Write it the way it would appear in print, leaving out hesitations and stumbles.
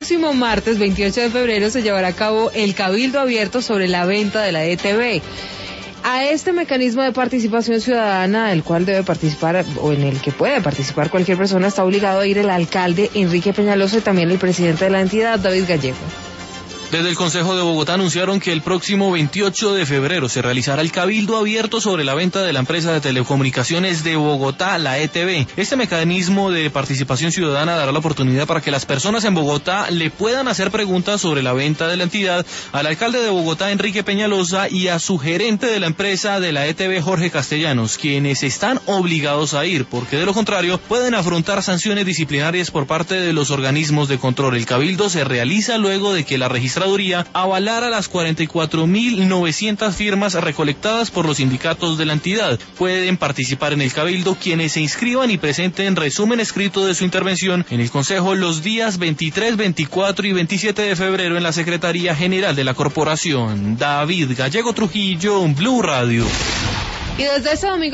próximo martes 28 de febrero se llevará a cabo el cabildo abierto sobre la venta de la ETB. A este mecanismo de participación ciudadana, el cual debe participar o en el que puede participar cualquier persona, está obligado a ir el alcalde Enrique Peñalosa y también el presidente de la entidad, David Gallego. Desde el Consejo de Bogotá anunciaron que el próximo 28 de febrero se realizará el cabildo abierto sobre la venta de la empresa de telecomunicaciones de Bogotá, la ETB. Este mecanismo de participación ciudadana dará la oportunidad para que las personas en Bogotá le puedan hacer preguntas sobre la venta de la entidad al alcalde de Bogotá, Enrique Peñalosa, y a su gerente de la empresa de la ETB, Jorge Castellanos, quienes están obligados a ir, porque de lo contrario pueden afrontar sanciones disciplinarias por parte de los organismos de control. El cabildo se realiza luego de que la registraduría avalara las 44.900 firmas recolectadas por los sindicatos de la entidad. Pueden participar en el cabildo quienes se inscriban y presenten resumen escrito de su intervención en el Consejo los días 23, 24 y 27 de febrero en la Secretaría General de la Corporación. David Gallego Trujillo, Blue Radio. Y desde este domingo